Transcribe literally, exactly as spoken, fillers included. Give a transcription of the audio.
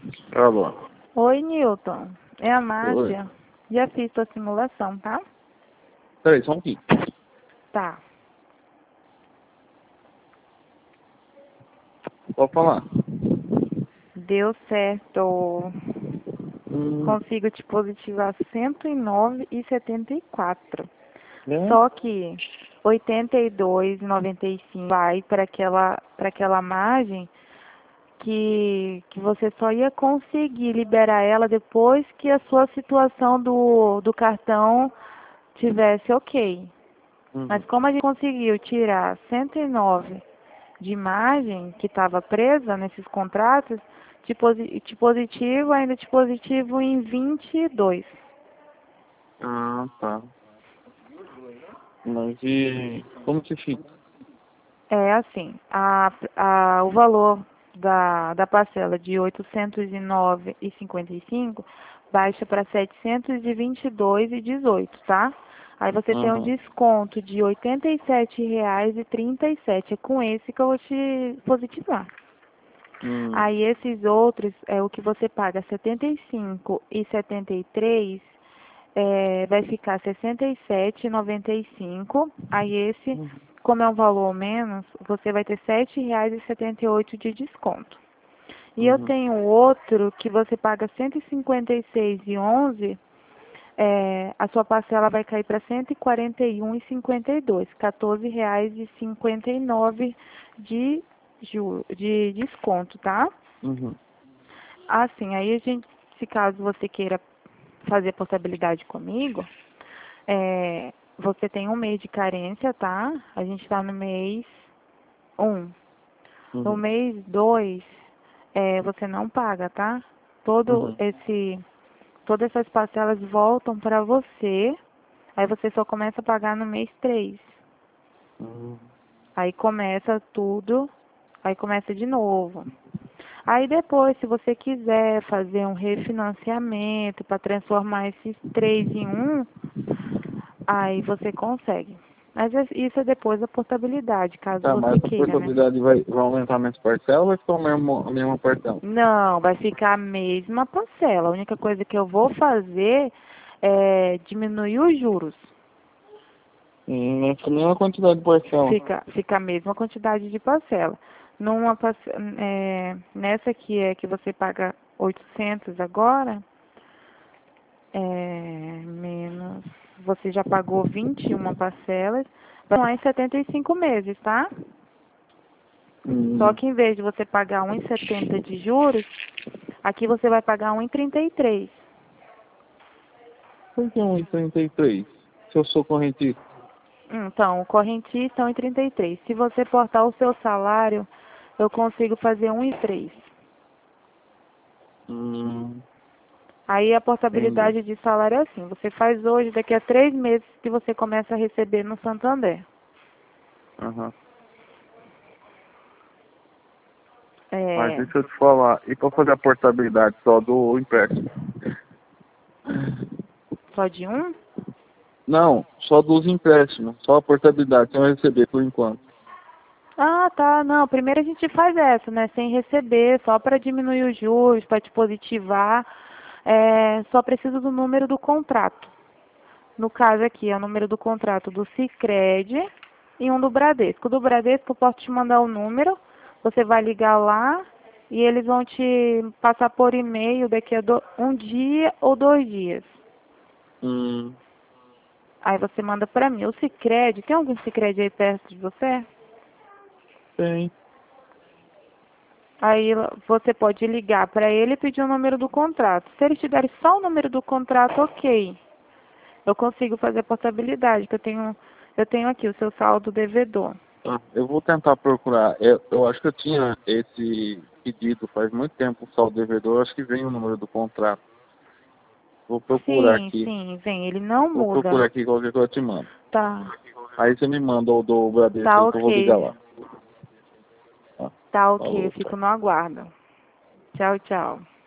Alô. Oi, Newton. É a Oi. Márcia. Já fiz tua simulação, tá? Peraí, só um pouquinho. Tá. Pode falar. Deu certo. Hum, Consigo te positivar cento e nove e setenta e quatro. né? Só que oitenta e dois e noventa e cinco vai para aquela para aquela margem que que você só ia conseguir liberar ela depois que a sua situação do do cartão tivesse ok. Mas Uhum. como a gente conseguiu tirar cento e nove de margem que estava presa nesses contratos, de, posi de positivo, ainda de positivo em vinte e dois. Ah, tá. Mas e como que fica? É assim, a, a, o valor da, da parcela de oitocentos e nove e cinquenta e cinco baixa para setecentos e vinte e dois e dezoito, tá? Aí você tem um Uhum. desconto de oitenta e sete reais e trinta e sete. É com esse que eu vou te positivar. Hum. Aí esses outros, é o que você paga setenta e cinco e setenta e três, é, vai ficar sessenta e sete e noventa e cinco. Aí esse, Uhum. como é um valor menos, você vai ter sete reais e setenta e oito de desconto. E eu Uhum. tenho outro que você paga cento e cinquenta e seis e onze, é, a sua parcela vai cair para cento e quarenta e um e cinquenta e dois, quatorze reais e cinquenta e nove de juro, de desconto, tá? Uhum. Assim, aí a gente, se caso você queira fazer portabilidade comigo, é, você tem um mês de carência, tá? A gente está no mês um. No Uhum. mês dois, é, você não paga, tá? Todo Uhum. esse, todas essas parcelas voltam para você, aí você só começa a pagar no mês três. Uhum. Aí começa tudo, aí começa de novo. Aí depois, se você quiser fazer um refinanciamento para transformar esses três em um, aí você consegue. Mas es- isso é depois da portabilidade, caso Tá, mas você essa queira, né? portabilidade vai, vai aumentar minhas parcelas ou vai ficar o mesmo, a mesma parcela? Não, vai ficar a mesma parcela. A única coisa que eu vou fazer é diminuir os juros. Hum, vai ficar a mesma quantidade de parcela. Fica, fica a mesma quantidade de parcela. Numa, parce- é, nessa aqui é que você paga oitocentos agora, é, menos, você já pagou vinte e uma parcelas, vão lá em setenta e cinco meses, tá? Só Hum. que em vez de você pagar um e setenta de juros, aqui você vai pagar um e trinta e três. Por que um e trinta e três? Se eu sou correntista. Então, o correntista é um e trinta e três. Se você portar o seu salário, eu consigo fazer um e três. Hum. Aí a Entendi. portabilidade de salário é assim, você faz hoje, daqui a três meses que você começa a receber no Santander. Aham. Mas É, deixa eu te falar, e para fazer a portabilidade só do empréstimo? só de um? Não, só dos empréstimos, só a portabilidade, sem eu receber por enquanto. Ah, tá, não, primeiro a gente faz essa, né, sem receber, só para diminuir os juros, para te positivar, é, só preciso do número do contrato. No caso aqui, é o número do contrato do Sicredi e um do Bradesco. O do Bradesco eu posso te mandar o número, você vai ligar lá e eles vão te passar por e-mail daqui a do, um dia ou dois dias. Hum, Aí você manda pra mim. O Sicredi, tem algum Sicredi aí perto de você? tem. Aí você pode ligar para ele e pedir o número do contrato. Se eles te derem só o número do contrato, ok. Eu consigo fazer a portabilidade, que eu tenho, eu tenho aqui o seu saldo devedor. Tá, eu vou tentar procurar. Eu, eu acho que eu tinha esse pedido faz muito tempo, o saldo devedor, acho que vem o número do contrato. Vou procurar Sim, aqui. sim, vem. Ele não Vou muda. procurar aqui qualquer coisa eu te mando. Tá, Aí você me manda o do Bradesco tá aí que eu vou ligar ok. lá. Tá, Tá ok, eu falou, tchau. fico no aguardo. Tchau, tchau.